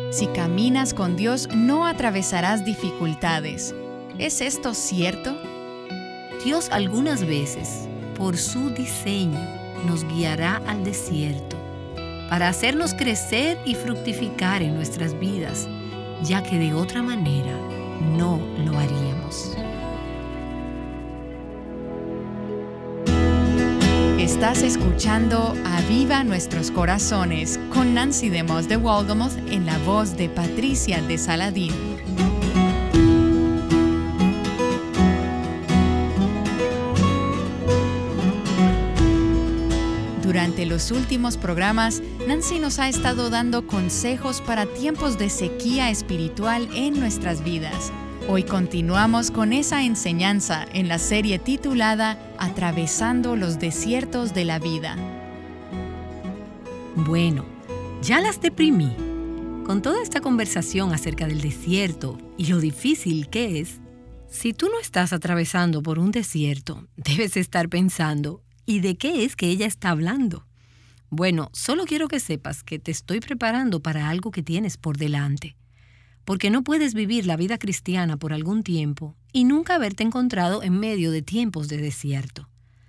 Si caminas con Dios, no atravesarás dificultades. ¿Es esto cierto? Dios algunas veces, por su diseño, nos guiará al desierto para hacernos crecer y fructificar en nuestras vidas, ya que de otra manera no lo haríamos. Estás escuchando Aviva Nuestros Corazones con Nancy DeMoss de Walgamoth en la voz de Patricia de Saladín. Durante los últimos programas, Nancy nos ha estado dando consejos para tiempos de sequía espiritual en nuestras vidas. Hoy continuamos con esa enseñanza en la serie titulada Atravesando los desiertos de la vida. Bueno, ya las deprimí. Con toda esta conversación acerca del desierto y lo difícil que es, si tú no estás atravesando por un desierto, debes estar pensando, ¿y de qué es que ella está hablando? Bueno, solo quiero que sepas que te estoy preparando para algo que tienes por delante. Porque no puedes vivir la vida cristiana por algún tiempo y nunca haberte encontrado en medio de tiempos de desierto.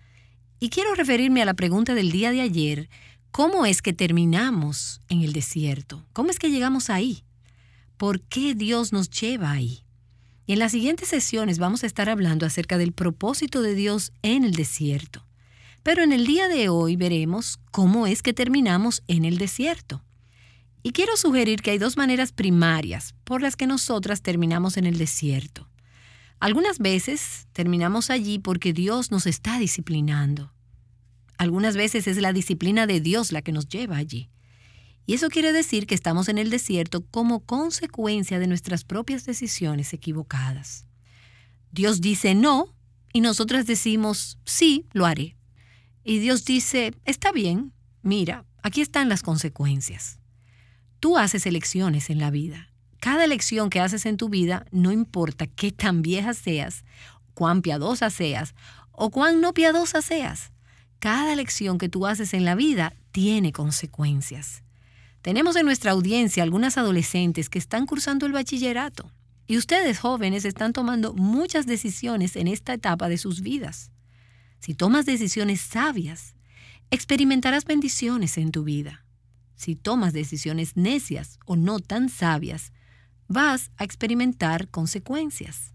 Y quiero referirme a la pregunta del día de ayer, ¿cómo es que terminamos en el desierto? ¿Cómo es que llegamos ahí? ¿Por qué Dios nos lleva ahí? Y en las siguientes sesiones vamos a estar hablando acerca del propósito de Dios en el desierto. Pero en el día de hoy veremos cómo es que terminamos en el desierto. Y quiero sugerir que hay dos maneras primarias por las que nosotras terminamos en el desierto. Algunas veces terminamos allí porque Dios nos está disciplinando. Algunas veces es la disciplina de Dios la que nos lleva allí. Y eso quiere decir que estamos en el desierto como consecuencia de nuestras propias decisiones equivocadas. Dios dice no y nosotras decimos sí, lo haré. Y Dios dice, está bien, mira, aquí están las consecuencias. Tú haces elecciones en la vida. Cada elección que haces en tu vida, no importa qué tan vieja seas, cuán piadosa seas o cuán no piadosa seas, cada elección que tú haces en la vida tiene consecuencias. Tenemos en nuestra audiencia algunas adolescentes que están cursando el bachillerato y ustedes jóvenes están tomando muchas decisiones en esta etapa de sus vidas. Si tomas decisiones sabias, experimentarás bendiciones en tu vida. Si tomas decisiones necias o no tan sabias, vas a experimentar consecuencias.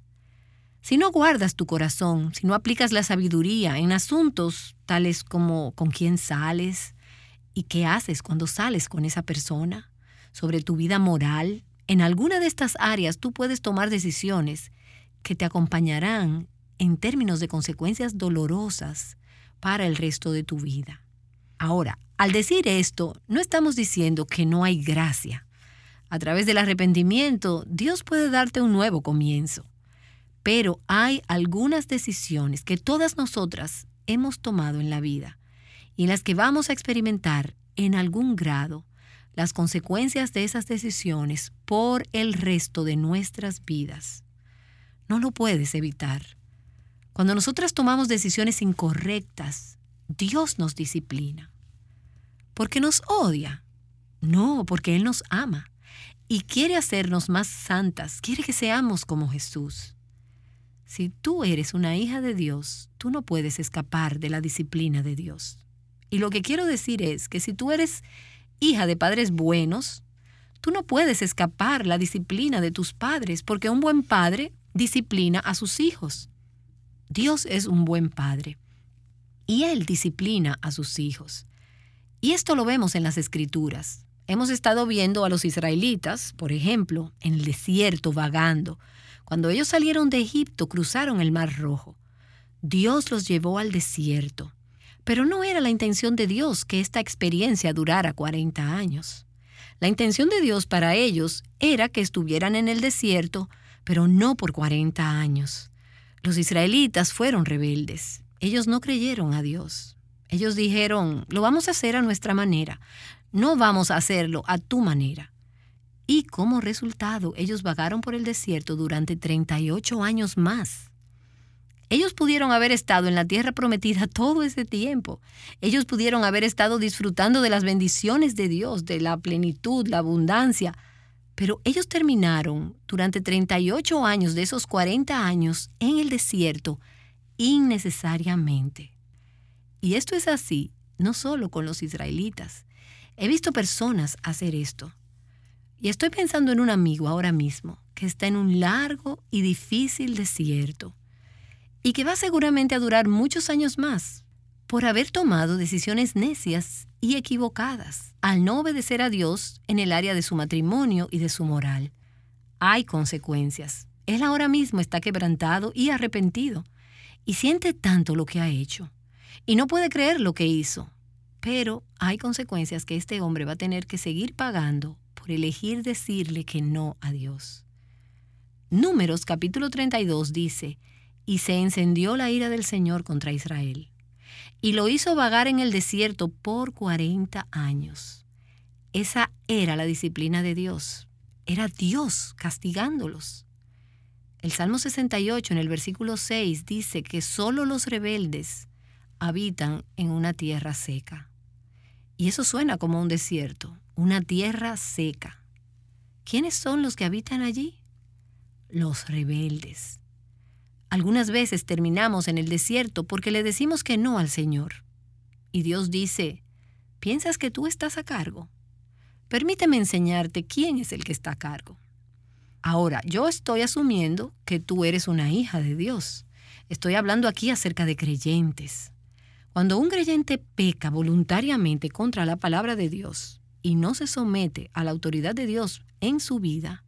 Si no guardas tu corazón, si no aplicas la sabiduría en asuntos tales como con quién sales y qué haces cuando sales con esa persona, sobre tu vida moral, en alguna de estas áreas tú puedes tomar decisiones que te acompañarán en términos de consecuencias dolorosas para el resto de tu vida. Ahora, al decir esto, no estamos diciendo que no hay gracia. A través del arrepentimiento, Dios puede darte un nuevo comienzo. Pero hay algunas decisiones que todas nosotras hemos tomado en la vida y en las que vamos a experimentar en algún grado las consecuencias de esas decisiones por el resto de nuestras vidas. No lo puedes evitar. Cuando nosotras tomamos decisiones incorrectas, Dios nos disciplina. ¿Por qué nos odia? No, porque Él nos ama y quiere hacernos más santas, quiere que seamos como Jesús. Si tú eres una hija de Dios, tú no puedes escapar de la disciplina de Dios. Y lo que quiero decir es que si tú eres hija de padres buenos, tú no puedes escapar la disciplina de tus padres, porque un buen padre disciplina a sus hijos. Dios es un buen padre y Él disciplina a sus hijos. Y esto lo vemos en las Escrituras. Hemos estado viendo a los israelitas, por ejemplo, en el desierto vagando. Cuando ellos salieron de Egipto, cruzaron el Mar Rojo. Dios los llevó al desierto. Pero no era la intención de Dios que esta experiencia durara 40 años. La intención de Dios para ellos era que estuvieran en el desierto, pero no por 40 años. Los israelitas fueron rebeldes. Ellos no creyeron a Dios. Ellos dijeron, lo vamos a hacer a nuestra manera. No vamos a hacerlo a tu manera. Y como resultado, ellos vagaron por el desierto durante 38 años más. Ellos pudieron haber estado en la tierra prometida todo ese tiempo. Ellos pudieron haber estado disfrutando de las bendiciones de Dios, de la plenitud, la abundancia. Pero ellos terminaron durante 38 años de esos 40 años en el desierto innecesariamente. Y esto es así, no solo con los israelitas. He visto personas hacer esto. Y estoy pensando en un amigo ahora mismo que está en un largo y difícil desierto y que va seguramente a durar muchos años más por haber tomado decisiones necias y equivocadas al no obedecer a Dios en el área de su matrimonio y de su moral. Hay consecuencias. Él ahora mismo está quebrantado y arrepentido y siente tanto lo que ha hecho y no puede creer lo que hizo. Pero hay consecuencias que este hombre va a tener que seguir pagando por elegir decirle que no a Dios. Números capítulo 32 dice: «Y se encendió la ira del Señor contra Israel, y lo hizo vagar en el desierto por 40 años». Esa era la disciplina de Dios. Era Dios castigándolos. El Salmo 68 en el versículo 6 dice que solo los rebeldes habitan en una tierra seca. Y eso suena como un desierto, una tierra seca. ¿Quiénes son los que habitan allí? Los rebeldes. Algunas veces terminamos en el desierto porque le decimos que no al Señor. Y Dios dice: ¿piensas que tú estás a cargo? Permíteme enseñarte quién es el que está a cargo. Ahora, yo estoy asumiendo que tú eres una hija de Dios. Estoy hablando aquí acerca de creyentes. Cuando un creyente peca voluntariamente contra la palabra de Dios y no se somete a la autoridad de Dios en su vida,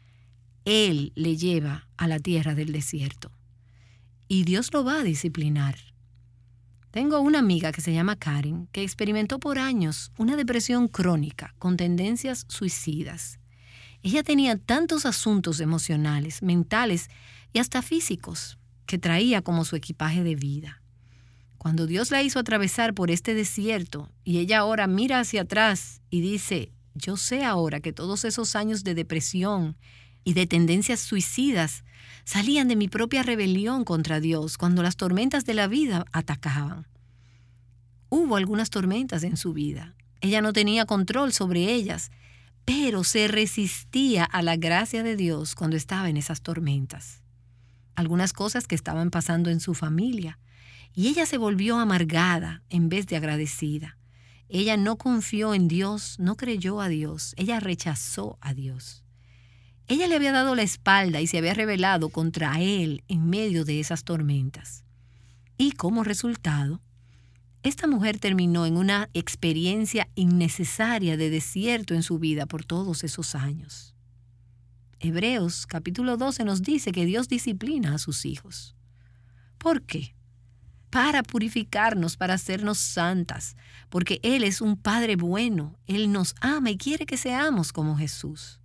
Él le lleva a la tierra del desierto. Y Dios lo va a disciplinar. Tengo una amiga que se llama Karen, que experimentó por años una depresión crónica con tendencias suicidas. Ella tenía tantos asuntos emocionales, mentales y hasta físicos que traía como su equipaje de vida. Cuando Dios la hizo atravesar por este desierto y ella ahora mira hacia atrás y dice: yo sé ahora que todos esos años de depresión y de tendencias suicidas salían de mi propia rebelión contra Dios cuando las tormentas de la vida atacaban. Hubo algunas tormentas en su vida. Ella no tenía control sobre ellas, pero se resistía a la gracia de Dios cuando estaba en esas tormentas. Algunas cosas que estaban pasando en su familia, y ella se volvió amargada en vez de agradecida. Ella no confió en Dios, no creyó a Dios, ella rechazó a Dios. Ella le había dado la espalda y se había rebelado contra Él en medio de esas tormentas. Y como resultado, esta mujer terminó en una experiencia innecesaria de desierto en su vida por todos esos años. Hebreos capítulo 12 nos dice que Dios disciplina a sus hijos. ¿Por qué? Para purificarnos, para hacernos santas, porque Él es un Padre bueno. Él nos ama y quiere que seamos como Jesús.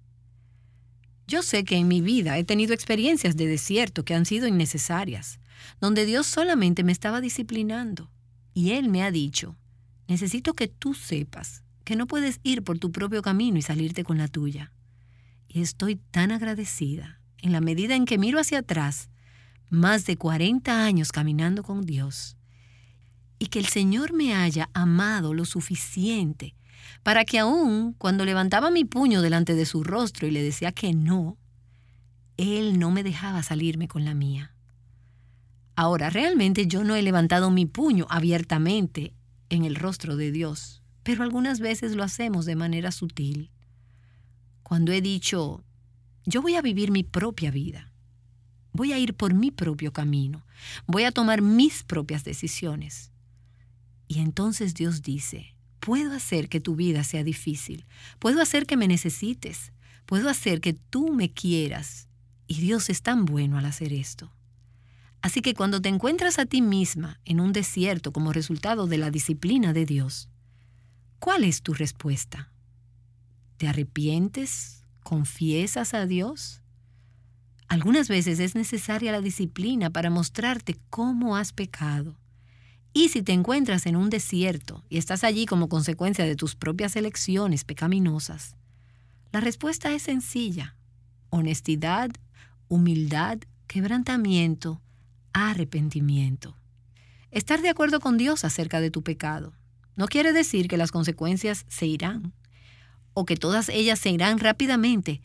Yo sé que en mi vida he tenido experiencias de desierto que han sido innecesarias, donde Dios solamente me estaba disciplinando. Y Él me ha dicho: necesito que tú sepas que no puedes ir por tu propio camino y salirte con la tuya. Y estoy tan agradecida en la medida en que miro hacia atrás, más de 40 años caminando con Dios, y que el Señor me haya amado lo suficiente para que aún cuando levantaba mi puño delante de su rostro y le decía que no, Él no me dejaba salirme con la mía. Ahora, realmente yo no he levantado mi puño abiertamente en el rostro de Dios, pero algunas veces lo hacemos de manera sutil. Cuando he dicho: yo voy a vivir mi propia vida, voy a ir por mi propio camino, voy a tomar mis propias decisiones. Y entonces Dios dice: puedo hacer que tu vida sea difícil, puedo hacer que me necesites, puedo hacer que tú me quieras. Y Dios es tan bueno al hacer esto. Así que cuando te encuentras a ti misma en un desierto como resultado de la disciplina de Dios, ¿cuál es tu respuesta? ¿Te arrepientes? ¿Confiesas a Dios? Algunas veces es necesaria la disciplina para mostrarte cómo has pecado. Y si te encuentras en un desierto y estás allí como consecuencia de tus propias elecciones pecaminosas, la respuesta es sencilla: honestidad, humildad, quebrantamiento, arrepentimiento. Estar de acuerdo con Dios acerca de tu pecado no quiere decir que las consecuencias se irán o que todas ellas se irán rápidamente,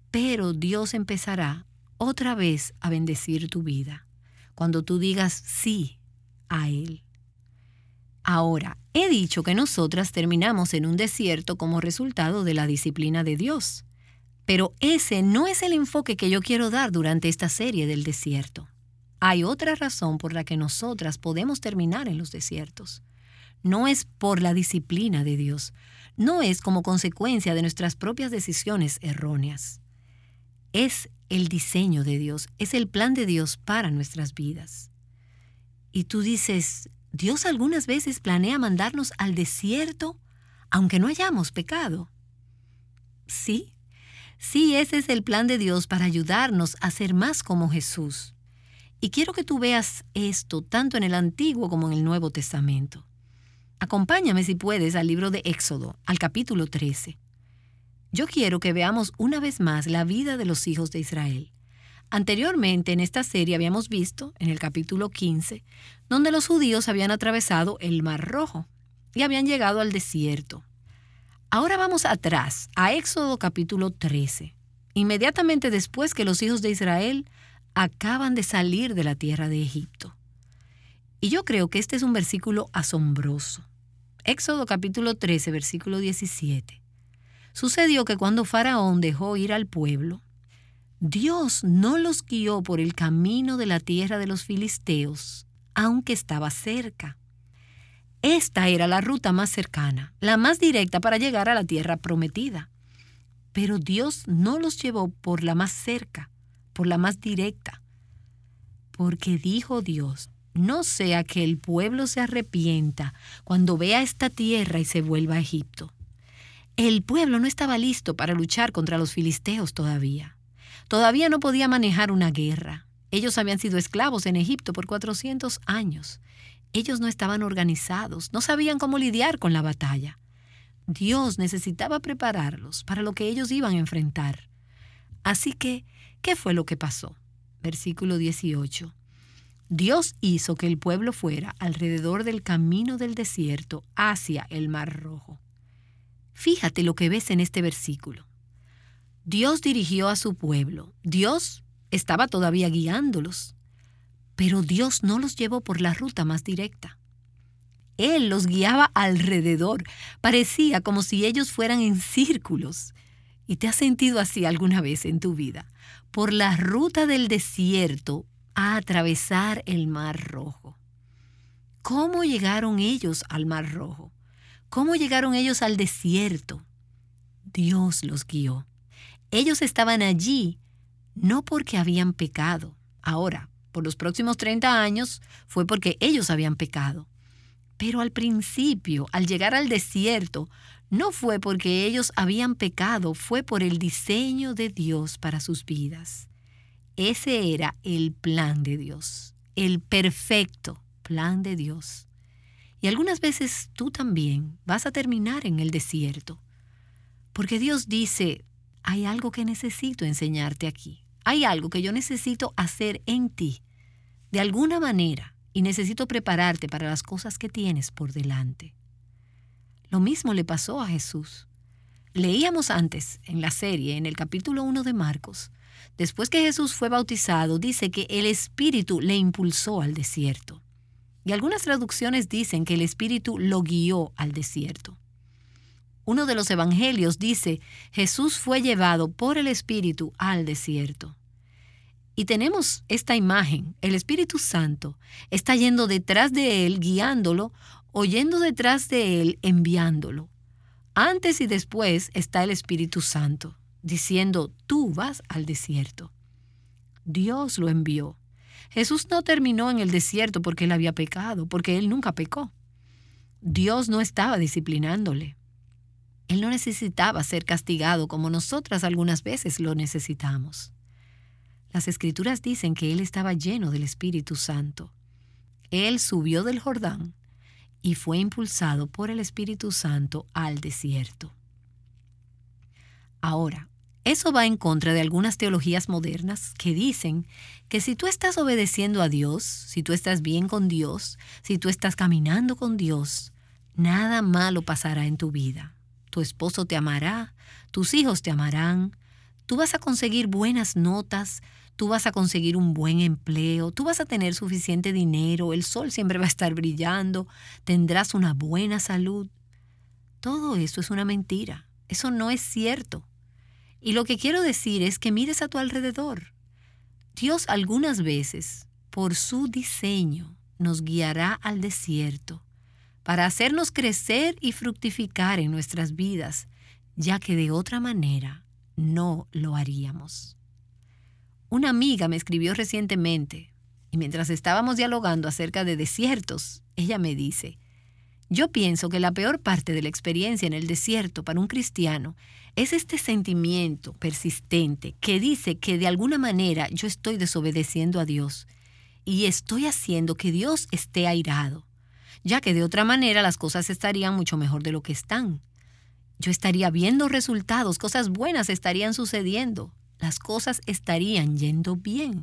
Pero Dios empezará otra vez a bendecir tu vida cuando tú digas sí a Él. Ahora, he dicho que nosotras terminamos en un desierto como resultado de la disciplina de Dios. Pero ese no es el enfoque que yo quiero dar durante esta serie del desierto. Hay otra razón por la que nosotras podemos terminar en los desiertos. No es por la disciplina de Dios, no es como consecuencia de nuestras propias decisiones erróneas. Es el diseño de Dios, es el plan de Dios para nuestras vidas. Y tú dices, ¿Dios algunas veces planea mandarnos al desierto aunque no hayamos pecado? Sí, ese es el plan de Dios para ayudarnos a ser más como Jesús. Y quiero que tú veas esto tanto en el Antiguo como en el Nuevo Testamento. Acompáñame si puedes al libro de Éxodo, al capítulo 13. Yo quiero que veamos una vez más la vida de los hijos de Israel. Anteriormente en esta serie habíamos visto, en el capítulo 15, donde los judíos habían atravesado el Mar Rojo y habían llegado al desierto. Ahora vamos atrás, a Éxodo capítulo 13, inmediatamente después que los hijos de Israel acaban de salir de la tierra de Egipto. Y yo creo que este es un versículo asombroso. Éxodo capítulo 13, versículo 17. Sucedió que cuando Faraón dejó ir al pueblo, Dios no los guió por el camino de la tierra de los filisteos, aunque estaba cerca. Esta era la ruta más cercana, la más directa para llegar a la tierra prometida. Pero Dios no los llevó por la más cerca, por la más directa. Porque dijo Dios, no sea que el pueblo se arrepienta cuando vea esta tierra y se vuelva a Egipto. El pueblo no estaba listo para luchar contra los filisteos todavía. Todavía no podía manejar una guerra. Ellos habían sido esclavos en Egipto por 400 años. Ellos no estaban organizados, no sabían cómo lidiar con la batalla. Dios necesitaba prepararlos para lo que ellos iban a enfrentar. Así que, ¿qué fue lo que pasó? Versículo 18. Dios hizo que el pueblo fuera alrededor del camino del desierto hacia el Mar Rojo. Fíjate lo que ves en este versículo. Dios dirigió a su pueblo. Dios estaba todavía guiándolos. Pero Dios no los llevó por la ruta más directa. Él los guiaba alrededor. Parecía como si ellos fueran en círculos. ¿Y te has sentido así alguna vez en tu vida? Por la ruta del desierto a atravesar el Mar Rojo. ¿Cómo llegaron ellos al Mar Rojo? ¿Cómo llegaron ellos al desierto? Dios los guió. Ellos estaban allí no porque habían pecado. Ahora, por los próximos 30 años fue porque ellos habían pecado. Pero al principio, al llegar al desierto, no fue porque ellos habían pecado, fue por el diseño de Dios para sus vidas. Ese era el plan de Dios, el perfecto plan de Dios. Y algunas veces tú también vas a terminar en el desierto, porque Dios dice, hay algo que necesito enseñarte aquí. Hay algo que yo necesito hacer en ti, de alguna manera, y necesito prepararte para las cosas que tienes por delante. Lo mismo le pasó a Jesús. Leíamos antes, en la serie, en el capítulo 1 de Marcos, después que Jesús fue bautizado, dice que el Espíritu le impulsó al desierto. Y algunas traducciones dicen que el Espíritu lo guió al desierto. Uno de los evangelios dice, Jesús fue llevado por el Espíritu al desierto. Y tenemos esta imagen, el Espíritu Santo está yendo detrás de él, guiándolo, o yendo detrás de él, enviándolo. Antes y después está el Espíritu Santo, diciendo, tú vas al desierto. Dios lo envió. Jesús no terminó en el desierto porque él había pecado, porque él nunca pecó. Dios no estaba disciplinándole. Él no necesitaba ser castigado como nosotras algunas veces lo necesitamos. Las Escrituras dicen que él estaba lleno del Espíritu Santo. Él subió del Jordán y fue impulsado por el Espíritu Santo al desierto. Ahora, eso va en contra de algunas teologías modernas que dicen que si tú estás obedeciendo a Dios, si tú estás bien con Dios, si tú estás caminando con Dios, nada malo pasará en tu vida. Tu esposo te amará, tus hijos te amarán, Tú vas a conseguir buenas notas, tú vas a conseguir un buen empleo, tú vas a tener suficiente dinero, el sol siempre va a estar brillando, tendrás una buena salud. Todo eso es una mentira. Eso no es cierto. Y lo que quiero decir es que mires a tu alrededor. Dios algunas veces, por su diseño, nos guiará al desierto para hacernos crecer y fructificar en nuestras vidas, ya que de otra manera no lo haríamos. Una amiga me escribió recientemente y mientras estábamos dialogando acerca de desiertos, ella me dice: yo pienso que la peor parte de la experiencia en el desierto para un cristiano es este sentimiento persistente que dice que de alguna manera yo estoy desobedeciendo a Dios y estoy haciendo que Dios esté airado, ya que de otra manera las cosas estarían mucho mejor de lo que están. Yo estaría viendo resultados, cosas buenas estarían sucediendo, las cosas estarían yendo bien.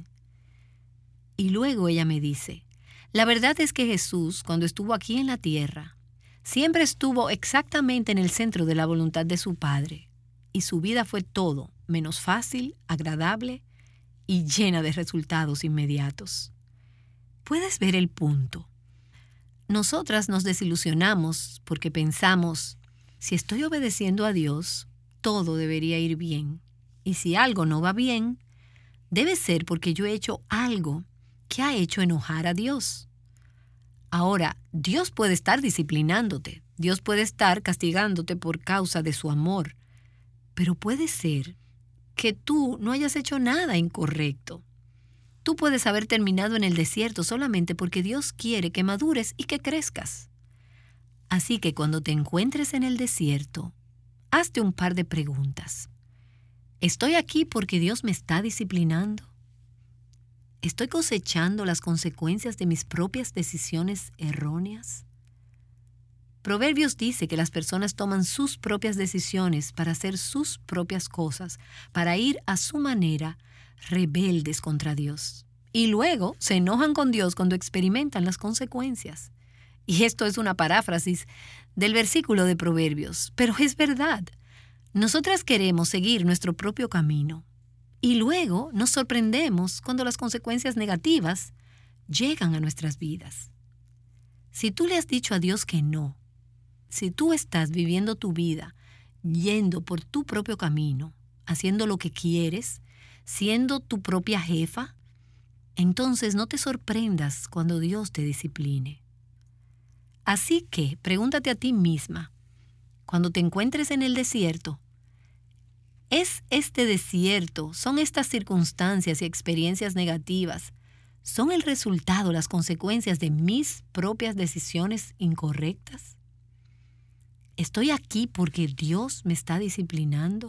Y luego ella me dice: la verdad es que Jesús, cuando estuvo aquí en la tierra, siempre estuvo exactamente en el centro de la voluntad de su Padre, y su vida fue todo menos fácil, agradable y llena de resultados inmediatos. ¿Puedes ver el punto? Nosotras nos desilusionamos porque pensamos: si estoy obedeciendo a Dios, todo debería ir bien. Y si algo no va bien, debe ser porque yo he hecho algo que ha hecho enojar a Dios. Ahora, Dios puede estar disciplinándote, Dios puede estar castigándote por causa de su amor, pero puede ser que tú no hayas hecho nada incorrecto. Tú puedes haber terminado en el desierto solamente porque Dios quiere que madures y que crezcas. Así que cuando te encuentres en el desierto, hazte un par de preguntas. ¿Estoy aquí porque Dios me está disciplinando? ¿Estoy cosechando las consecuencias de mis propias decisiones erróneas? Proverbios dice que las personas toman sus propias decisiones para hacer sus propias cosas, para ir a su manera, rebeldes contra Dios. Y luego se enojan con Dios cuando experimentan las consecuencias. Y esto es una paráfrasis del versículo de Proverbios, pero es verdad. Nosotras queremos seguir nuestro propio camino. Y luego nos sorprendemos cuando las consecuencias negativas llegan a nuestras vidas. Si tú le has dicho a Dios que no, si tú estás viviendo tu vida yendo por tu propio camino, haciendo lo que quieres, siendo tu propia jefa, entonces no te sorprendas cuando Dios te discipline. Así que pregúntate a ti misma, cuando te encuentres en el desierto, ¿es este desierto, son estas circunstancias y experiencias negativas, son el resultado, las consecuencias de mis propias decisiones incorrectas? ¿Estoy aquí porque Dios me está disciplinando?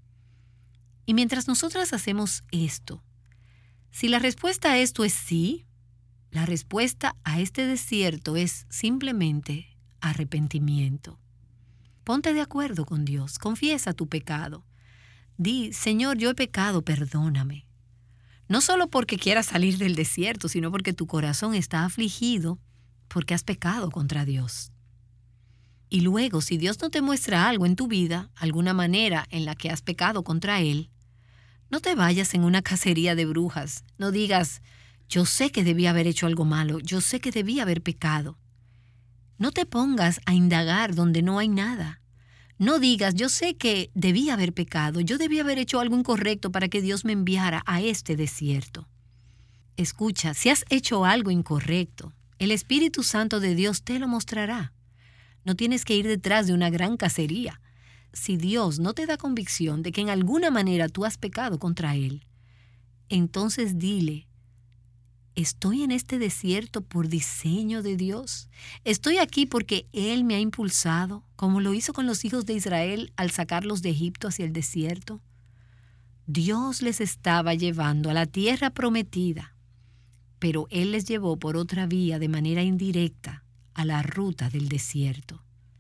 Y mientras nosotras hacemos esto, si la respuesta a esto es sí, la respuesta a este desierto es simplemente arrepentimiento. Ponte de acuerdo con Dios, confiesa tu pecado. Di: Señor, yo he pecado, perdóname. No solo porque quieras salir del desierto, sino porque tu corazón está afligido porque has pecado contra Dios. Y luego, si Dios no te muestra algo en tu vida, alguna manera en la que has pecado contra Él, no te vayas en una cacería de brujas. No digas: yo sé que debí haber hecho algo malo, yo sé que debí haber pecado. No te pongas a indagar donde no hay nada. No digas: yo sé que debí haber pecado, yo debí haber hecho algo incorrecto para que Dios me enviara a este desierto. Escucha, si has hecho algo incorrecto, el Espíritu Santo de Dios te lo mostrará. No tienes que ir detrás de una gran cacería. Si Dios no te da convicción de que en alguna manera tú has pecado contra Él, entonces dile: estoy en este desierto por diseño de Dios. Estoy aquí porque Él me ha impulsado, como lo hizo con los hijos de Israel al sacarlos de Egipto hacia el desierto. Dios les estaba llevando a la tierra prometida, pero Él les llevó por otra vía de manera indirecta a la ruta del desierto.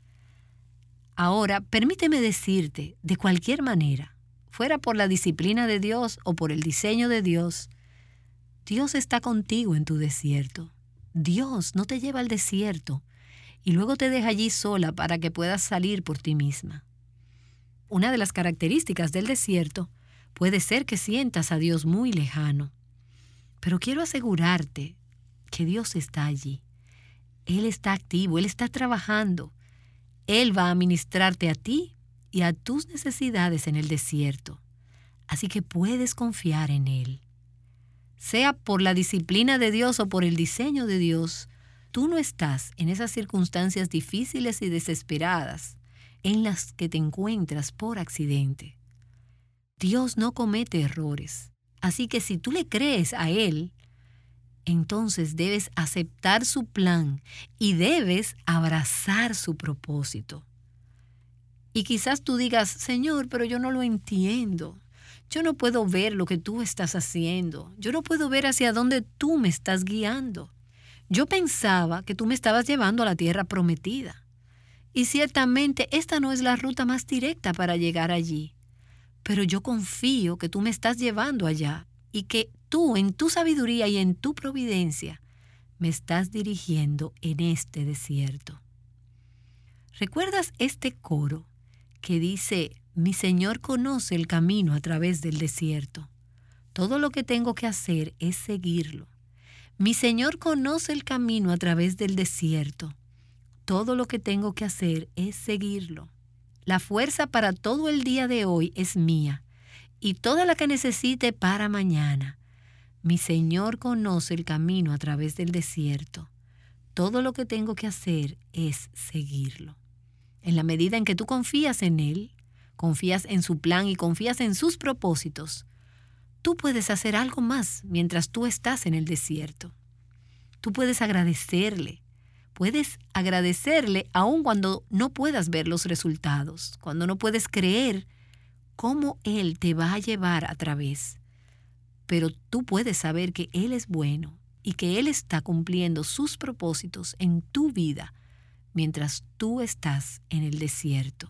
Ahora, permíteme decirte, de cualquier manera, fuera por la disciplina de Dios o por el diseño de Dios, Dios está contigo en tu desierto. Dios no te lleva al desierto y luego te deja allí sola para que puedas salir por ti misma. Una de las características del desierto Puede ser que sientas a Dios muy lejano, pero quiero asegurarte que Dios está allí. Él está activo, Él está trabajando. Él va a ministrarte a ti y a tus necesidades en el desierto. Así que puedes confiar en Él. Sea por la disciplina de Dios o por el diseño de Dios, tú no estás en esas circunstancias difíciles y desesperadas en las que te encuentras por accidente. Dios no comete errores. Así que si tú le crees a Él, entonces debes aceptar su plan y debes abrazar su propósito. Y quizás tú digas, Señor, pero yo no lo entiendo. Yo no puedo ver lo que tú estás haciendo. Yo no puedo ver hacia dónde tú me estás guiando. Yo pensaba que tú me estabas llevando a la tierra prometida. Y ciertamente esta no es la ruta más directa para llegar allí. Pero yo confío que tú me estás llevando allá y que tú, en tu sabiduría y en tu providencia, me estás dirigiendo en este desierto. ¿Recuerdas este coro que dice, mi Señor conoce el camino a través del desierto? Todo lo que tengo que hacer es seguirlo. Mi Señor conoce el camino a través del desierto. Todo lo que tengo que hacer es seguirlo. La fuerza para todo el día de hoy es mía y toda la que necesite para mañana. Mi Señor conoce el camino a través del desierto. Todo lo que tengo que hacer es seguirlo. En la medida en que tú confías en Él, confías en su plan y confías en sus propósitos, tú puedes hacer algo más mientras tú estás en el desierto. Tú puedes agradecerle. Puedes agradecerle aun cuando no puedas ver los resultados, cuando no puedes creer cómo Él te va a llevar a través. Pero tú puedes saber que Él es bueno y que Él está cumpliendo sus propósitos en tu vida mientras tú estás en el desierto.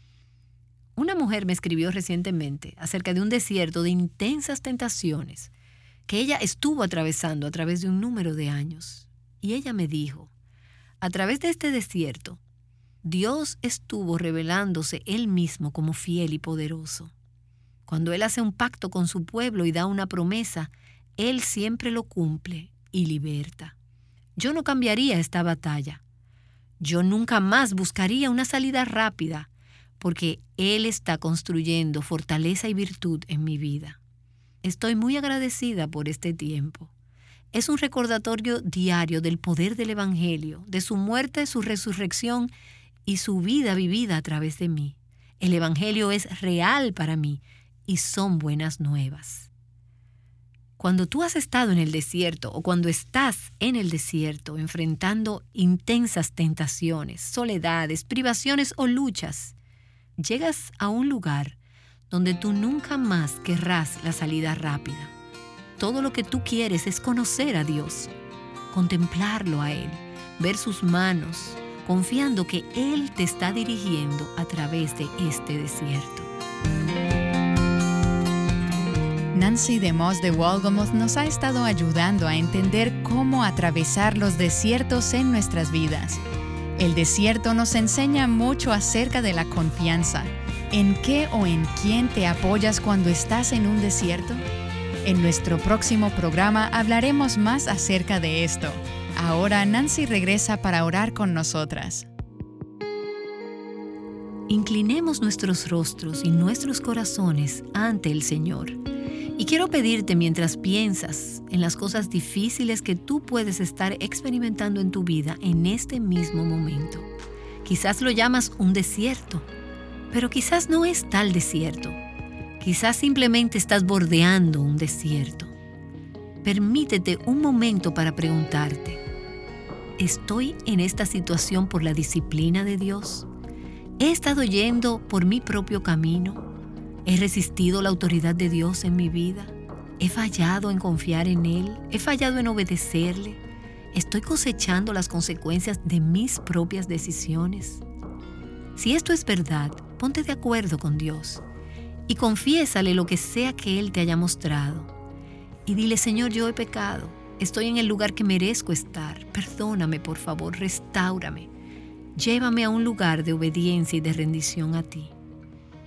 Una mujer me escribió recientemente acerca de un desierto de intensas tentaciones que ella estuvo atravesando a través de un número de años. Y ella me dijo, a través de este desierto, Dios estuvo revelándose Él mismo como fiel y poderoso. Cuando Él hace un pacto con su pueblo y da una promesa, Él siempre lo cumple y liberta. Yo no cambiaría esta batalla. Yo nunca más buscaría una salida rápida, porque Él está construyendo fortaleza y virtud en mi vida. Estoy muy agradecida por este tiempo. Es un recordatorio diario del poder del Evangelio, de su muerte, su resurrección y su vida vivida a través de mí. El Evangelio es real para mí y son buenas nuevas. Cuando tú has estado en el desierto o cuando estás en el desierto enfrentando intensas tentaciones, soledades, privaciones o luchas, llegas a un lugar donde tú nunca más querrás la salida rápida. Todo lo que tú quieres es conocer a Dios, contemplarlo a Él, ver sus manos, confiando que Él te está dirigiendo a través de este desierto. Nancy DeMoss de Walgamoth nos ha estado ayudando a entender cómo atravesar los desiertos en nuestras vidas. El desierto nos enseña mucho acerca de la confianza. ¿En qué o en quién te apoyas cuando estás en un desierto? En nuestro próximo programa hablaremos más acerca de esto. Ahora Nancy regresa para orar con nosotras. Inclinemos nuestros rostros y nuestros corazones ante el Señor. Y quiero pedirte, mientras piensas en las cosas difíciles que tú puedes estar experimentando en tu vida en este mismo momento. Quizás lo llamas un desierto, pero quizás no es tal desierto. Quizás simplemente estás bordeando un desierto. Permítete un momento para preguntarte, ¿estoy en esta situación por la disciplina de Dios? ¿He estado yendo por mi propio camino? ¿He resistido la autoridad de Dios en mi vida? ¿He fallado en confiar en Él? ¿He fallado en obedecerle? ¿Estoy cosechando las consecuencias de mis propias decisiones? Si esto es verdad, ponte de acuerdo con Dios y confiésale lo que sea que Él te haya mostrado. Y dile, Señor, yo he pecado. Estoy en el lugar que merezco estar. Perdóname, por favor, restáurame. Llévame a un lugar de obediencia y de rendición a ti.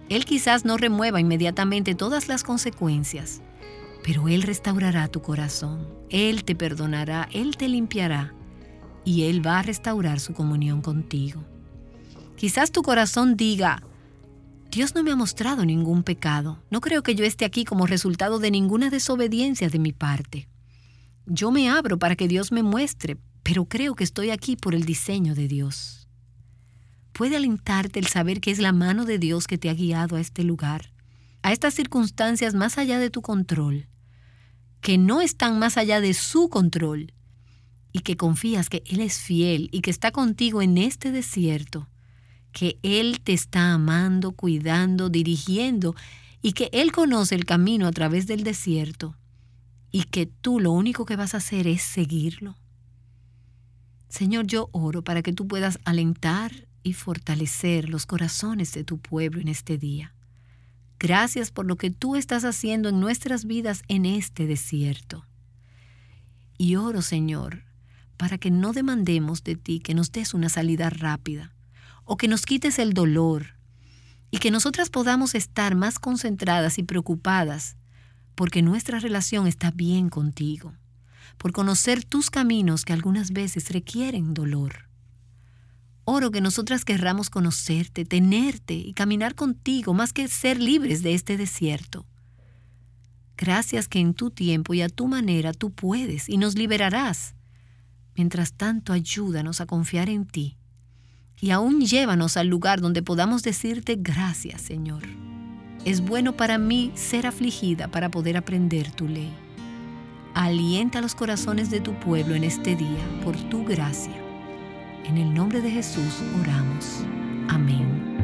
Él quizás no remueva inmediatamente todas las consecuencias, pero Él restaurará tu corazón, Él te perdonará, Él te limpiará y Él va a restaurar su comunión contigo. Quizás tu corazón diga: Dios no me ha mostrado ningún pecado. No creo que yo esté aquí como resultado de ninguna desobediencia de mi parte. Yo me abro para que Dios me muestre, pero creo que estoy aquí por el diseño de Dios. Puede alentarte el saber que es la mano de Dios que te ha guiado a este lugar, a estas circunstancias más allá de tu control, que no están más allá de su control, y que confías que Él es fiel y que está contigo en este desierto, que Él te está amando, cuidando, dirigiendo y que Él conoce el camino a través del desierto y que tú lo único que vas a hacer es seguirlo. Señor, yo oro para que tú puedas alentar y fortalecer los corazones de tu pueblo en este día. Gracias por lo que tú estás haciendo en nuestras vidas en este desierto. Y oro, Señor, para que no demandemos de ti que nos des una salida rápida, o que nos quites el dolor, y que nosotras podamos estar más concentradas y preocupadas porque nuestra relación está bien contigo, por conocer tus caminos que algunas veces requieren dolor. Oro que nosotras querramos conocerte, tenerte y caminar contigo más que ser libres de este desierto. Gracias que en tu tiempo y a tu manera tú puedes y nos liberarás. Mientras tanto, ayúdanos a confiar en ti. Y aún llévanos al lugar donde podamos decirte gracias, Señor. Es bueno para mí ser afligida para poder aprender tu ley. Alienta los corazones de tu pueblo en este día por tu gracia. En el nombre de Jesús oramos. Amén.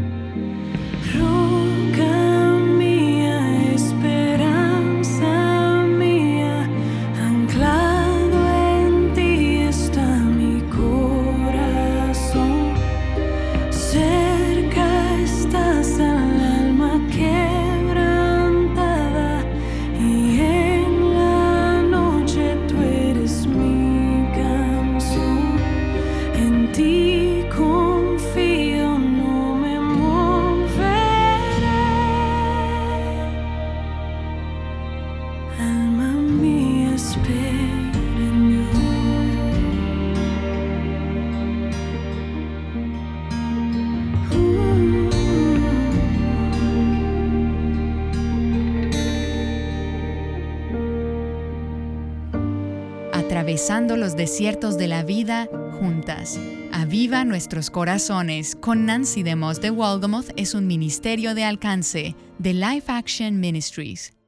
Roca mía, esperanza mía, anclado en ti está mi corazón. Cerca estás al alma quebrantada y en la noche tú eres mi canción. En ti confío, no me moveré. Alma mía, espera en Dios. Atravesando los desiertos de la vida juntas. Aviva nuestros corazones con Nancy DeMoss de Walgamoth es un ministerio de alcance de Life Action Ministries.